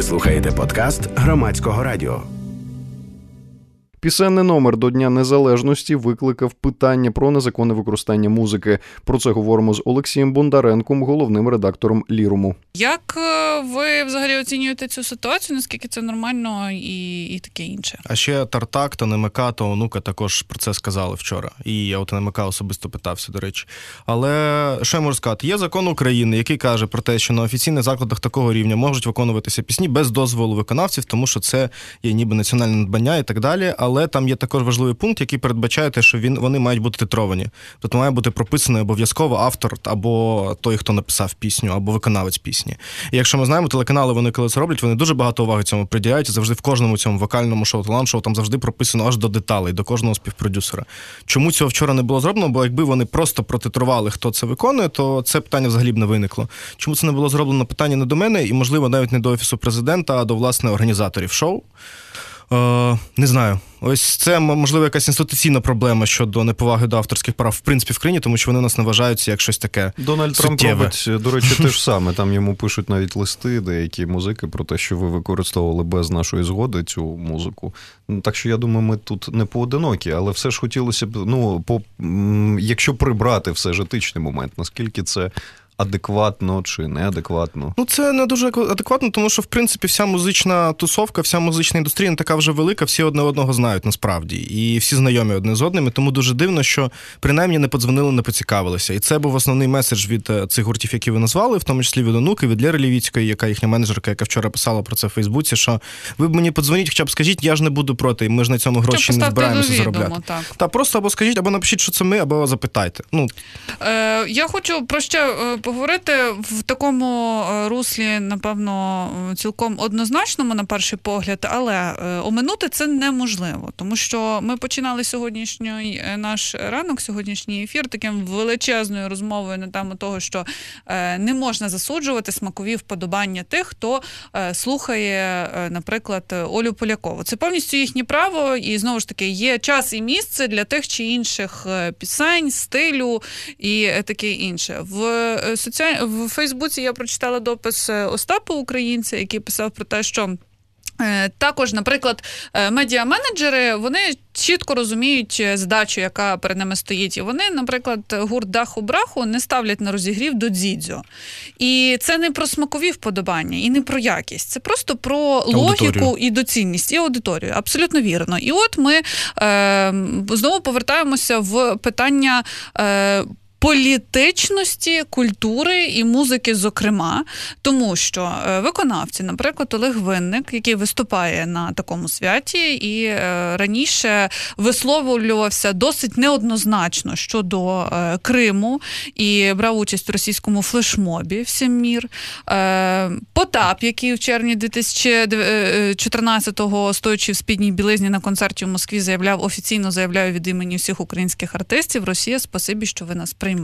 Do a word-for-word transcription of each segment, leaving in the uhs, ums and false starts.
Ви слухаєте подкаст Громадського радіо. Пісенний номер до Дня Незалежності викликав питання про незаконне використання музики. Про це говоримо з Олексієм Бондаренком, головним редактором Ліруму. Як ви взагалі оцінюєте цю ситуацію, наскільки це нормально і, і таке інше? А ще Тартак та Немика та Онука також про це сказали вчора. І я от Немика особисто питався, до речі. Але що я можу сказати? Є закон України, який каже про те, що на офіційних закладах такого рівня можуть виконуватися пісні без дозволу виконавців, тому що це є ніби національне надбання і так далі. Але там є також важливий пункт, який передбачає те, що він, вони мають бути титровані. Тобто має бути прописаний обов'язково автор або той, хто написав пісню, або виконавець пісні. І якщо ми знаємо, телеканали, вони коли це роблять, вони дуже багато уваги цьому приділяють, і завжди в кожному цьому вокальному шоу, талант-шоу, там завжди прописано аж до деталей, до кожного співпродюсера. Чому цього вчора не було зроблено? Бо якби вони просто протитрували, хто це виконує, то це питання взагалі б не виникло. Чому це не було зроблено? Питання не до мене, і, можливо, навіть не до Офісу Президента, а до, власне, організаторів шоу. Е, не знаю. Ось це, можливо, якась інституційна проблема щодо неповаги до авторських прав, в принципі, в країні, тому що вони нас не вважаються як щось таке Дональд суттєве. Трамп робить, до речі, те ж саме. Там йому пишуть навіть листи, деякі музики, про те, що ви використовували без нашої згоди цю музику. Так що, я думаю, ми тут не поодинокі, але все ж хотілося б, ну, по, якщо прибрати все ж етичний момент, наскільки це адекватно чи неадекватно? Ну, це не дуже адекватно, тому що, в принципі, вся музична тусовка, вся музична індустрія не така вже велика, всі одне одного знають, насправді. І всі знайомі одне з одним, тому дуже дивно, що принаймні не подзвонили, не поцікавилися. І це був основний меседж від цих гуртів, які ви назвали, в тому числі від Онуки, від Лєри Лівіцької, яка їхня менеджерка, яка вчора писала про це в Фейсбуці, що ви б мені подзвоніть, хоча б скажіть, я ж не буду проти, ми ж на цьому гроші не збираємося заробляти. Так. Та просто або скажіть, або напишіть, що це ми, або запитайте. Ну. Е, я хочу про ще поговорити в такому руслі, напевно, цілком однозначному на перший погляд, але оминути це неможливо, тому що ми починали сьогоднішній наш ранок, сьогоднішній ефір таким величезною розмовою на тему того, що не можна засуджувати смакові вподобання тих, хто слухає, наприклад, Олю Полякову. Це повністю їхнє право, і знову ж таки є час і місце для тих чи інших пісень, стилю і таке інше. В соціальній В Фейсбуці я прочитала допис Остапа Українця, який писав про те, що також, наприклад, медіа-менеджери, вони чітко розуміють задачу, яка перед ними стоїть. І вони, наприклад, гурт Даху-Браху не ставлять на розігрів до Дзідзьо. І це не про смакові вподобання, і не про якість. Це просто про логіку аудиторію. І доцільність, і аудиторію. Абсолютно вірно. І от ми е, знову повертаємося в питання е, політичності, культури і музики, зокрема, тому що виконавці, наприклад, Олег Винник, який виступає на такому святі і раніше висловлювався досить неоднозначно щодо Криму і брав участь в російському флешмобі «Всім мір». Потап, який в червні дві тисячі чотирнадцятого, стоячи в спідній білизні на концерті в Москві, заявляв, офіційно заявляю від імені всіх українських артистів: Росія, спасибі, що ви нас приймаєте.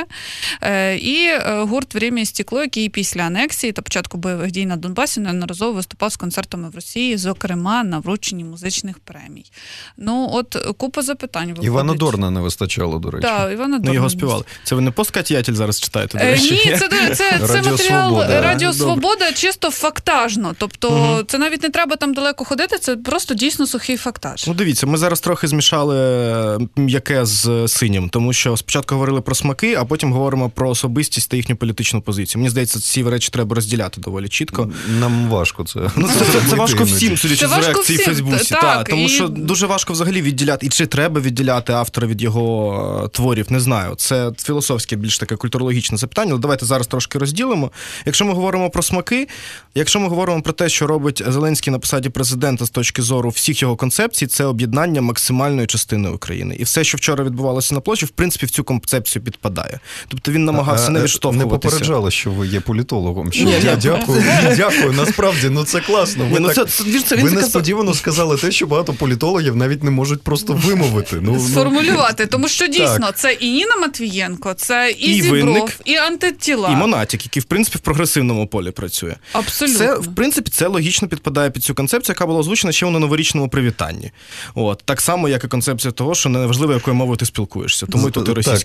І гурт «Время і стекло», який після анексії та початку бойових дій на Донбасі неодноразово виступав з концертами в Росії, зокрема на врученні музичних премій. Ну, от купа запитань виходить. Івана Дорна не вистачало, до речі. Так, Івана Дорна. Ну, його співали. Це ви не посткатіятель зараз читаєте, до речі? Ні, це, це, це, це матеріал Свобода. Радіо Свобода чисто фактажно. Тобто угу. Це навіть не треба там далеко ходити, це просто дійсно сухий фактаж. Ну, дивіться, ми зараз трохи змішали м'яке з синім, тому що спочатку говорили про смаки, а потім говоримо про особистість та їхню політичну позицію. Мені здається, ці речі треба розділяти доволі чітко. Нам важко це. Ну, це, це, це важко всім, судячи з реакції в Фейсбуці. Так, та, тому і... що дуже важко взагалі відділяти. І чи треба відділяти автора від його творів, не знаю. Це філософське, більш таке культурологічне запитання, але давайте зараз трошки розділимо. Якщо ми говоримо про смаки, якщо ми говоримо про те, що робить Зеленський на посаді президента з точки зору всіх його концепцій, це об'єднання максимальної частини України. І все, що вчора відбувалося на площі, в принципі, в цю концепцію підпадає. Тобто він намагався не відштовхуватися. Не попереджали, що ви є політологом. Що? Ні, я дякую, дякую, насправді, ну це класно. Ви, ні, ну, так, це, це, це, ви несподівано сказали те, що багато політологів навіть не можуть просто вимовити. Ну, Сформулювати, тому що дійсно так. Це і Ніна Матвієнко, це і, і Зібров, Винник, і Антитіла. І Монатік, який, в принципі, в прогресивному полі працює. Абсолютно. Це, в принципі, це логічно підпадає під цю концепцію, яка була озвучена ще на новорічному привітанні. От. Так само, як і концепція того, що не важливо, якою мовою ти спілкуєшся. Тому і тут і російська так, мова.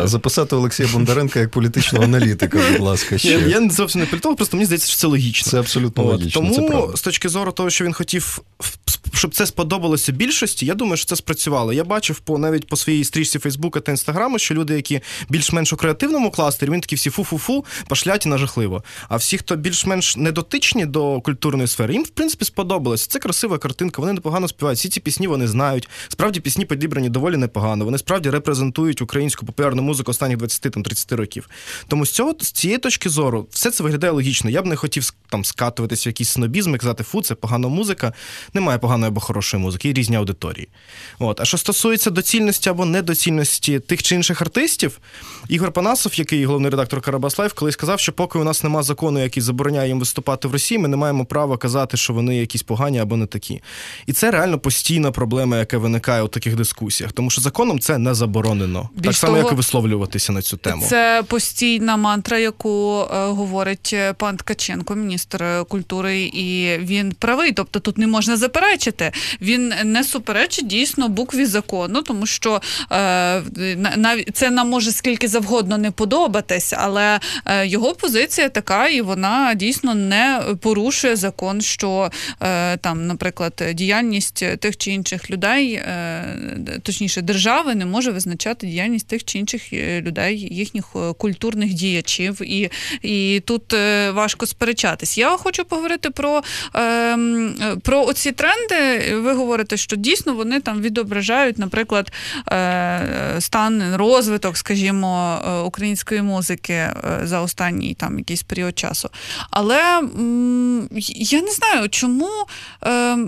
записати Олексія Бондаренка як політичного аналітика, будь ласка, ще. Я, я зовсім не політолог, просто мені здається, що це логічно. Це абсолютно От, логічно, тому, це правда. з точки зору того, що він хотів, щоб це сподобалося більшості, я думаю, що це спрацювало. Я бачив по, навіть по своїй стрічці Фейсбука та Інстаграму, що люди, які більш-менш у креативному кластері, він такі всі фу-фу-фу, пошляті на жахливо. А всі, хто більш-менш недотичні до культурної сфери, їм, в принципі, сподобалося. Це красива картинка, вони непогано співають. Всі ці пісні вони знають. Справді, пісні підібрані доволі непогано. Вони справді репрезентують українську популярну музику останніх двадцять-тридцять років. Тому з цього, з цієї точки зору, все це виглядає логічно. Я б не хотів там скатуватися в якийсь снобізм і казати, фу, це погана музика. Немає поганої або хорошої музики, є різні аудиторії. От. А що стосується доцільності або недоцільності тих чи інших артистів, Ігор Панасов, який головний редактор Карабас Лайв, колись сказав, що поки у нас нема закону, який забороняє їм виступати в Росії, ми не маємо права казати, що вони якісь погані або не такі. І це реально постійна проблема, яка виникає у таких дискусіях, тому що законом це не заборонено. Більш так само, того, як і висловлюватися на цю тему. Це постійна мантра, яку е, говорить пан Ткаченко, міністр культури, і він правий, тобто тут не можна заперечити. Він не суперечить дійсно букві закону, тому що е, навіть це нам може скільки завгодно не подобатись, але е, його позиція така, і вона дійсно не порушує закон, що е, там, наприклад, діяльність тих чи інших людей, е, точніше, держави не може визначати діяльність тих чи інших людей, їхніх культурних діячів, і, і тут е, важко сперечатись. Я хочу поговорити про, е, про оці тренди. Ви говорите, що дійсно вони там відображають, наприклад, е, стан, розвиток, скажімо, української музики за останній там якийсь період часу. Але м, я не знаю, чому е,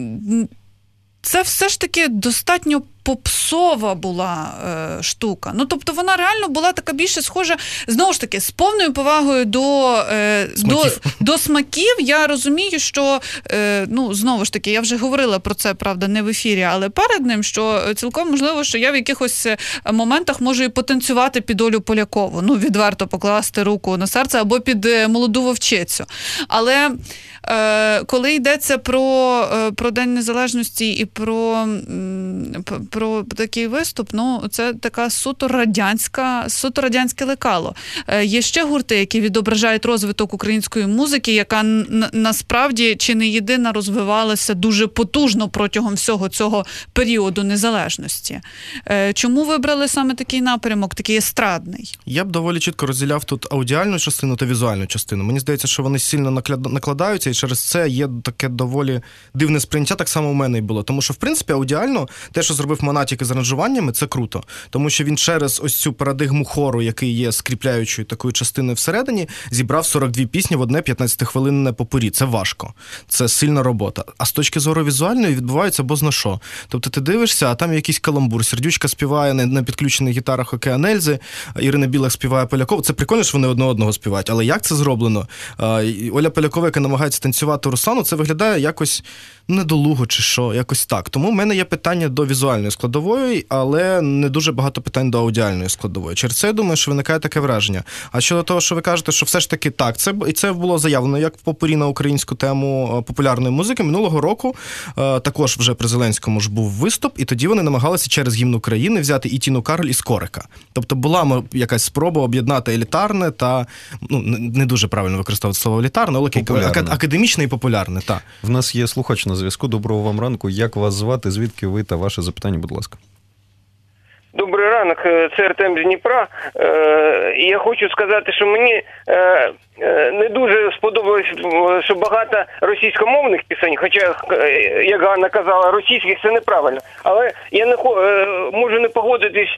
це все ж таки достатньо попсова була е, штука. Ну, тобто вона реально була така більше схожа, знову ж таки, з повною повагою до, е, смаків. до, до смаків. Я розумію, що, е, ну, знову ж таки, я вже говорила про це, правда, не в ефірі, але перед ним, що цілком можливо, що я в якихось моментах можу і потанцювати під Олю Полякову. Ну, відверто покласти руку на серце, або під молоду вовчицю. Але е, коли йдеться про, про День Незалежності і про про такий виступ, ну, це така суто радянська, суто радянське лекало. Е, є ще гурти, які відображають розвиток української музики, яка н- насправді чи не єдина розвивалася дуже потужно протягом всього цього періоду незалежності. Е, чому вибрали саме такий напрямок, такий естрадний? Я б доволі чітко розділяв тут аудіальну частину та візуальну частину. Мені здається, що вони сильно накладаються, і через це є таке доволі дивне сприйняття, так само у мене і було. Тому що, в принципі, аудіально те, що зробив Монатік з аранжуваннями, це круто. Тому що він через ось цю парадигму хору, який є скріпляючою такою частиною всередині, зібрав сорок дві пісні в одне п'ятнадцятихвилинне попурі. Це важко. Це сильна робота. А з точки зору візуальної відбувається бозна що. Тобто ти дивишся, а там якийсь каламбур. Сердючка співає на підключених гітарах Океан Ельзи, Ірина Білик співає Полякова. Це прикольно, що вони одне одного співають. Але як це зроблено? Оля Полякова, яка намагається танцювати Руслану, це виглядає якось недолуго чи що, якось так. Тому в мене є питання до візуальної складової, але не дуже багато питань до аудіальної складової. Через це, я думаю, що виникає таке враження. А щодо того, що ви кажете, що все ж таки так, це, і це було заявлено як в попурі на українську тему популярної музики. Минулого року е, також вже при Зеленському ж був виступ, і тоді вони намагалися через гімн України взяти і Тіну Кароль, і Скорика. Тобто була якась спроба об'єднати елітарне та, ну, не дуже правильно використовувати слово елітарне, але ак- академічне і популярне. Та. В нас є слухач на зв'язку. Доброго вам ранку. Як вас звати? Звідки ви та ваше запитання, будь ласка? Добрий ранок, це Артем з Дніпра. І я хочу сказати, що мені не дуже сподобалось, що багато російськомовних пісень, хоча, як Ганна казала, російських це неправильно. Але я не можу не погодитись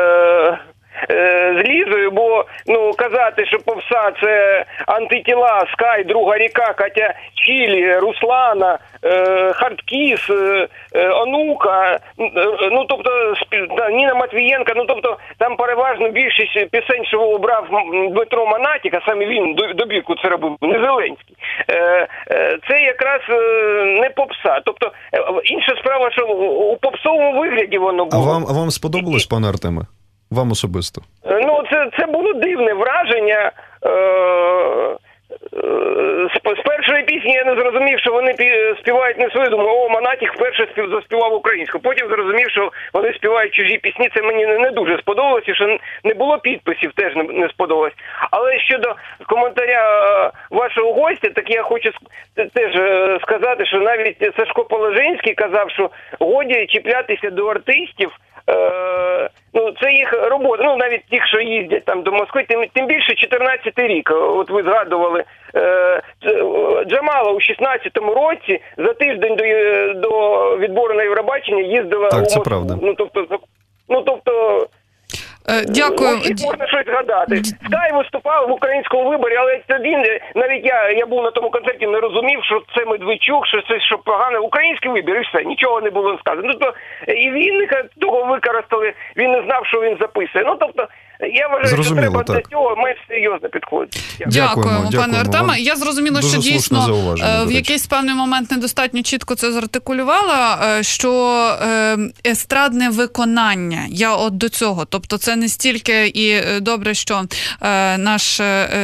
з Лізою, бо, ну, казати, що попса це антитіла, Скай, Друга ріка, Катя Чілі, Руслана, е, Хардкіс, е, Онука, ну, тобто, Ніна Матвієнка, ну, тобто, там переважно більшість пісень, що обрав Дмитро Монатік, а саме він добірку це робив, не Зеленський, е, е, це якраз не попса. Тобто, інша справа, що у попсовому вигляді воно було. А вам, а вам сподобалось, пане Артеме? Вам особисто? Ну, це, це було дивне враження. Е, з, з першої пісні я не потім зрозумів, що вони співають не свою, думаю, о, Монатік вперше спів, заспівав українську. Потім зрозумів, що вони співають чужі пісні, це мені не, не дуже сподобалось, і що не було підписів, теж не, не сподобалось. Але щодо коментаря вашого гостя, так я хочу теж сказати, що навіть Сашко Положинський казав, що годі чіплятися до артистів. Е, ну, це їх робота, ну, навіть тих, що їздять там до Москви, тим, тим більше чотирнадцятий рік, от ви згадували, е, Джамала у шістнадцятому році за тиждень до, до відбору на Євробачення їздила так, у Москву. Це правда. Ну, тобто, ну, тобто Дякую. Можна щось згадати. Скай виступав в українському виборі, але тоді навіть я, я був на тому концерті, не розумів, що це Медведчук, що це що погано. Український вибір, і все, нічого не було сказано. Ну, то і Вінника того використали, він не знав, що він записує. Ну, тобто, я вважаю, зрозуміло, що треба так. до цього менш серйозно підходити. Дякуємо, Дякуємо, пане Артеме. вам. Я зрозуміла, Дуже що дійсно зауваження, в якийсь певний момент недостатньо чітко це зартикулювала, що естрадне виконання, я от до цього, тобто це не стільки і добре, що наш,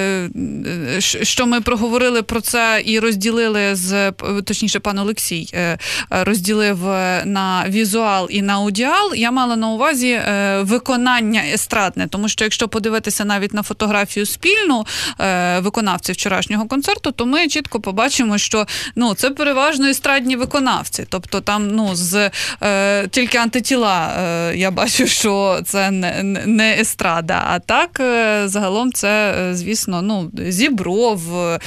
що ми проговорили про це і розділили з, точніше, пан Олексій розділив на візуал і на аудіал, я мала на увазі виконання естрадне, тому що якщо подивитися навіть на фотографію спільну е, виконавців вчорашнього концерту, то ми чітко побачимо, що ну, це переважно естрадні виконавці. Тобто там ну, з, е, тільки антитіла е, я бачу, що це не, не естрада. А так, е, загалом це, е, звісно, ну, Зібров,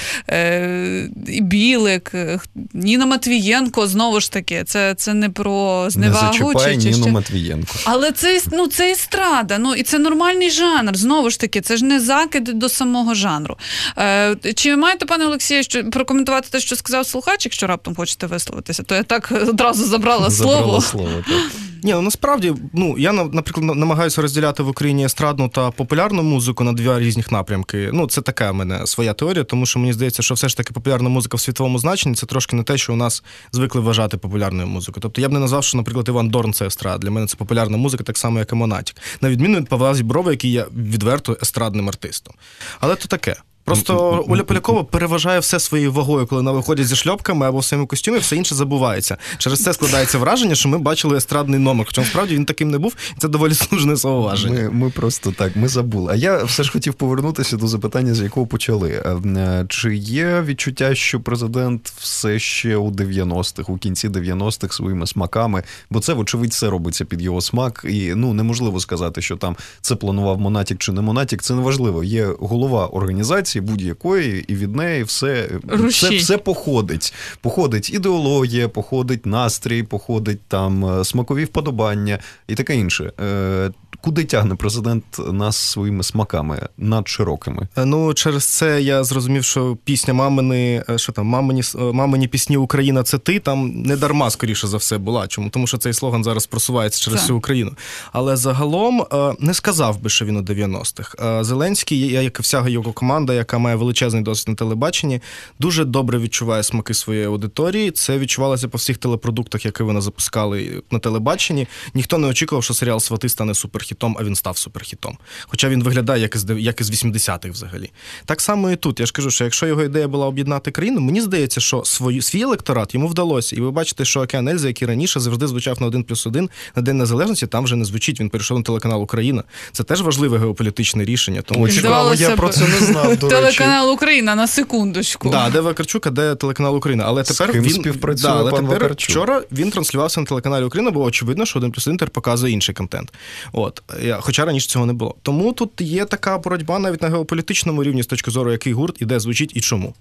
е, Білик, е, Ніна Матвієнко, знову ж таки, це, це не про зневагу. Не зачіпай чи, Ніну ще... Матвієнко. Але це, ну, це естрада, ну, і це нормальний жанр, знову ж таки, це ж не закид до самого жанру. Е, чи ви маєте, пане Олексію, що, прокоментувати те, що сказав слухач, якщо раптом хочете висловитися? То я так одразу забрала, забрала слово. слово так. Ні, ну насправді, ну, я, наприклад, намагаюся розділяти в Україні естрадну та популярну музику на дві різних напрямки. Ну, це така в мене своя теорія, тому що мені здається, що все ж таки популярна музика в світовому значенні – це трошки не те, що у нас звикли вважати популярною музикою. Тобто я б не назвав, що, наприклад, Іван Дорн – це естрада. Для мене це популярна музика, так само, як і Монатік. На відміну від Павла Зіброва, який є відверто естрадним артистом. Але то таке. Просто Оля Полякова переважає все своєю вагою, коли вона виходить зі шльопками або в своєму костюмі, все інше забувається. Через це складається враження, що ми бачили естрадний номер. Хоча, насправді, він таким не був, і це доволі слушне зауваження. Ми, ми просто так, ми забули. А я все ж хотів повернутися до запитання, з якого почали. Чи є відчуття, що президент все ще у дев'яностих, у кінці дев'яностих своїми смаками, бо це, вочевидь, все робиться під його смак, і, ну, неможливо сказати, що там це планував Монатік чи не Монатік, це неважливо. Є голова організації, будь-якої, і від неї все, все, все походить. Походить ідеологія, походить настрій, походить там смакові вподобання і таке інше. Куди тягне президент нас своїми смаками надширокими? Ну, через це я зрозумів, що пісня «Мамини», що там, «Мамині, мамині пісні Україна – це ти» там не дарма, скоріше за все, була. Чому? Тому що цей слоган зараз просувається через всю Україну. Але загалом не сказав би, що він у дев'яностих. Зеленський, як і вся його команда, яка має величезний досвід на телебаченні, дуже добре відчуває смаки своєї аудиторії. Це відчувалося по всіх телепродуктах, які вони запускали на телебаченні. Ніхто не очікував, що серіал «Свати» стане суперхітом, а він став суперхітом. Хоча він виглядає як із, як із вісімдесятих взагалі. Так само і тут. Я ж кажу, що якщо його ідея була об'єднати країну, мені здається, що свою, свій електорат йому вдалося. І ви бачите, що «Океан Ельзи», який раніше завжди звучав на один плюс один, на День Незалежності, там вже не звучить. Він перейшов на телеканал «Україна». Це теж важливе геополітичне рішення. Тому цікаво, я про це не знав, до речі. Телеканал «Україна», на секундочку. Да, де Вакарчук, а де телеканал «Україна». Але тепер з ким він співпрацює да, але пан тепер Вакарчук? Вчора він транслювався на телеканалі «Україна», бо очевидно, що один плюс один показує інший контент. От. Хоча раніше цього не було. Тому тут є така боротьба навіть на геополітичному рівні з точки зору, який гурт і де звучить і чому.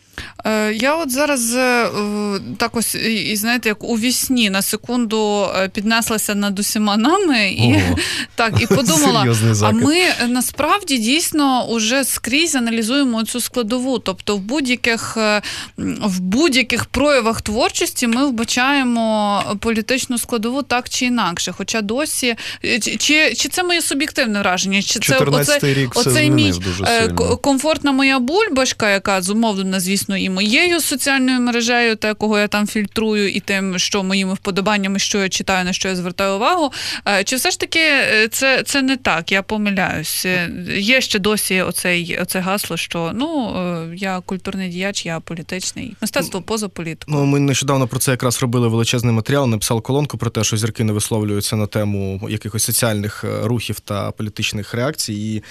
Я от зараз так ось, і знаєте, як у вісні на секунду піднеслася над усіма нами і, так, і подумала, а ми насправді дійсно уже скрізь аналізуємо цю складову. Тобто в будь-яких, в будь-яких проявах творчості ми вбачаємо політичну складову так чи інакше. Хоча досі, чи, чи це моє суб'єктивне враження? Чи це оце, рік оцей мій комфортна моя бульбашка, яка зумовлена, звісно, дійсно і моєю соціальною мережею, те, кого я там фільтрую, і тим, що моїми вподобаннями, що я читаю, на що я звертаю увагу. Чи все ж таки це, це не так, я помиляюсь. Є ще досі оцей, оце гасло, що ну, я культурний діяч, я політичний. Мистецтво поза політикою. Ну, ми нещодавно про це якраз робили величезний матеріал, написали колонку про те, що зірки не висловлюються на тему якихось соціальних рухів та політичних реакцій. І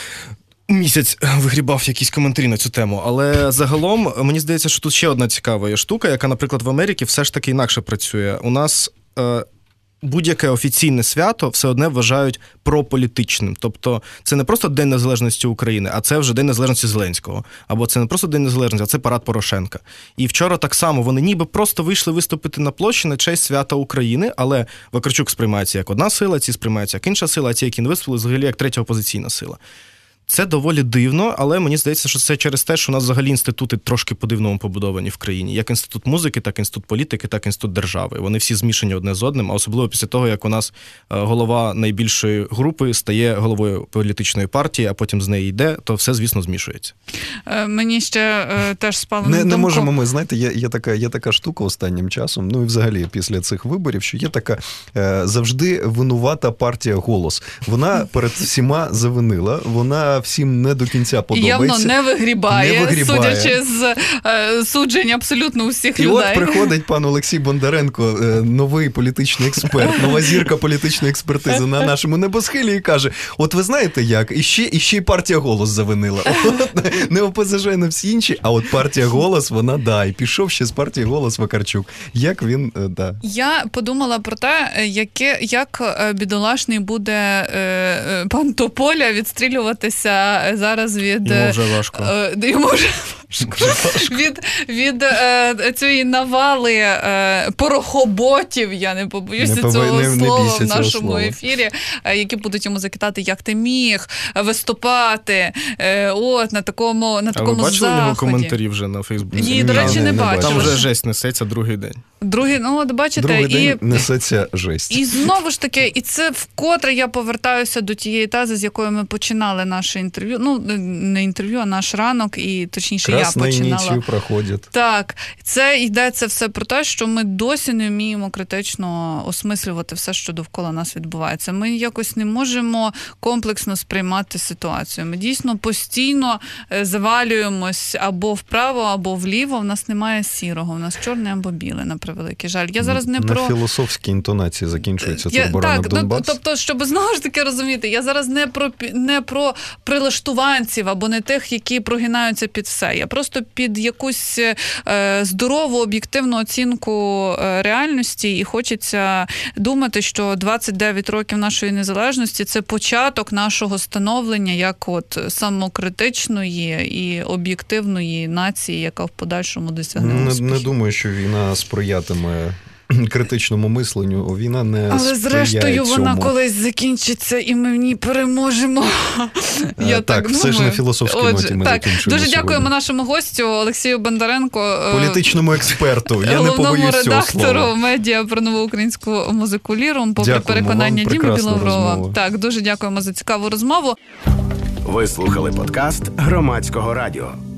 місяць вигрібав якісь коментарі на цю тему. Але загалом, мені здається, що тут ще одна цікава штука, яка, наприклад, в Америці все ж таки інакше працює. У нас е, будь-яке офіційне свято все одне вважають прополітичним. Тобто це не просто День Незалежності України, а це вже День Незалежності Зеленського. Або це не просто День Незалежності, а це парад Порошенка. І вчора так само вони ніби просто вийшли виступити на площі на честь свята України, але Вакарчук сприймається як одна сила, ці сприймаються як інша сила, а ті, які не виступили, взагалі як третя опозиційна сила. Це доволі дивно, але мені здається, що це через те, що у нас взагалі інститути трошки по-дивному побудовані в країні. Як інститут музики, так інститут політики, так інститут держави. Вони всі змішані одне з одним, а особливо після того, як у нас голова найбільшої групи стає головою політичної партії, а потім з неї йде, то все, звісно, змішується. Мені ще е, теж спало на не, думку. Не можемо ми, знаєте, є, є, така, є така штука останнім часом, ну і взагалі після цих виборів, що є така е, завжди винувата партія «Голос». Вона перед всіма завинила, вона всім не до кінця подобається. Явно не вигрібає, не вигрібає. судячи з е, суджень абсолютно усіх і людей. І от приходить пан Олексій Бондаренко, е, новий політичний експерт, нова зірка політичної експертизи на нашому небосхилі і каже, от ви знаєте як, і ще, і ще й партія «Голос» завинила. От, не ОПЗЖ, не всі інші, а от партія «Голос», вона, да, і пішов ще з партії «Голос» Вакарчук. Як він, е, да. Я подумала про те, яке, як бідолашний буде е, пан Тополя відстрілюватися зараз від... Йому вже важко. Е, йому вже важко. Від, від е, цієї навали е, порохоботів, я не побоюся не цього не, слова не в нашому слова. ефірі, е, які будуть йому закидати, як ти міг виступати е, от, на такому, на такому заході. А ви бачили його заході. коментарі вже на Фейсбуці? Ні, до речі, не, не бачила. Там вже жесть несеться другий день. Другий, ну, от бачите, Другий і... день несеться жесть. І знову ж таки, і це вкотре я повертаюся до тієї тези, з якої ми починали наше інтерв'ю. Ну, не інтерв'ю, а наш ранок, і точніше Красну я починала. нічю проходять. Так, це йдеться все про те, що ми досі не вміємо критично осмислювати все, що довкола нас відбувається. Ми якось не можемо комплексно сприймати ситуацію. Ми дійсно постійно завалюємось або вправо, або вліво. В нас немає сірого, в нас чорне або біле, на превеликий жаль. Я зараз не на про... філософській інтонації закінчується я, турборанок так, Донбас. Ну, тобто, щоб знову ж таки розуміти, я зараз не про, не про прилаштуванців або не тих, які прогинаються під все. Я просто під якусь е, здорову, об'єктивну оцінку е, реальності, і хочеться думати, що двадцять дев'ять років нашої незалежності – це початок нашого становлення як от самокритичної і об'єктивної нації, яка в подальшому досягне успіху. Не, не думаю, що війна сприятиме критичному мисленню, війна не Але зрештою цьому. вона колись закінчиться і ми в ній переможемо. Я так, так все думаю. ж на філософській Отже, ноті ми так, закінчуємо дуже дякуємо сьогодні. нашому гостю Олексію Бондаренко, політичному експерту. Я не головному побоюсь цього редактору слова. медіа про нову українську музику «Лірум», попри Дякуємо переконання вам, Діми прекрасна Біловрова. розмова. Так, дуже дякуємо за цікаву розмову. Ви слухали подкаст Громадського радіо.